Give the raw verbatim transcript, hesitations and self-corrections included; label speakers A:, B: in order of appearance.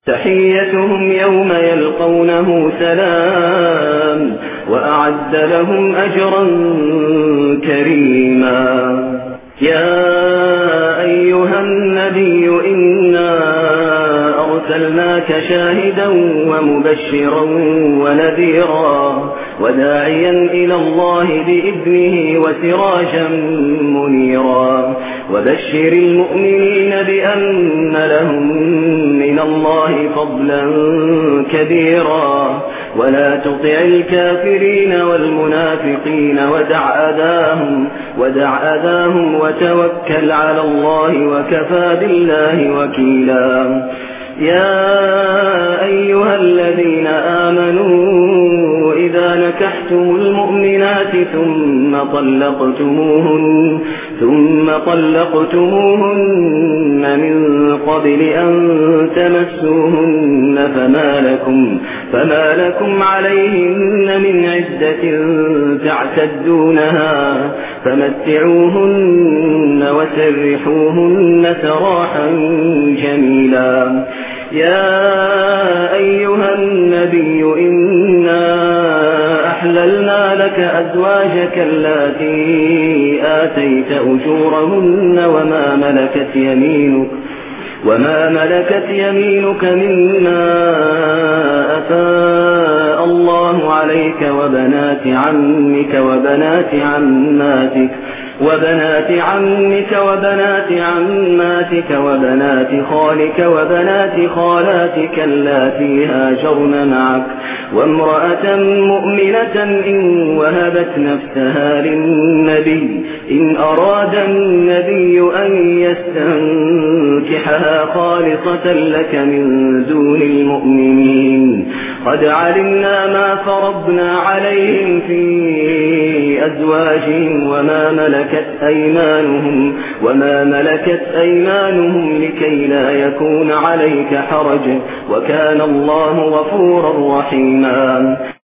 A: تحيتهم يوم يلقونه سلام وأعد لهم أجرا كريما. يا أيها النبي إنا أرسلناك شاهدا ومبشرا ونذيرا وداعيا إلى الله بإذنه وسراجا منيرا وبشر المؤمنين بأن لهم من الله فضلا كبيرا ولا تطع الكافرين والمنافقين ودع أذاهم, ودع أذاهم وتوكل على الله وكفى بالله وكيلا. يا أيها الذين آمنوا إذا نكحتم المؤمنات ثم طلقتموهن, ثم طلقتموهن من قبل أن تمسوهن فما لكم, فما لكم عليهن من عدة تعتدونها فمتعوهن وسرحوهن سراحا جميلا. يا أيها النبي إنا أحللنا لك أزواجك اللاتي آتيت أجورهن وما ملكت يمينك وما ملكت يمينك مما أفاء الله عليك وبنات عمك وبنات عماتك وبنات عمك وبنات عماتك وبنات خالك وبنات خالاتك اللاتي هاجرن معك وامرأة مؤمنة إن وهبت نفسها للنبي إن أراد النبي أن يستنكحها خالصة لك من دون المؤمنين. قد علمنا ما فرضنا عليهم في أزواجهم وما ملكت أيمانهم وما ملكت أيمانهم لكي لا يكون عليك حرج وكان الله غفورا رحيما.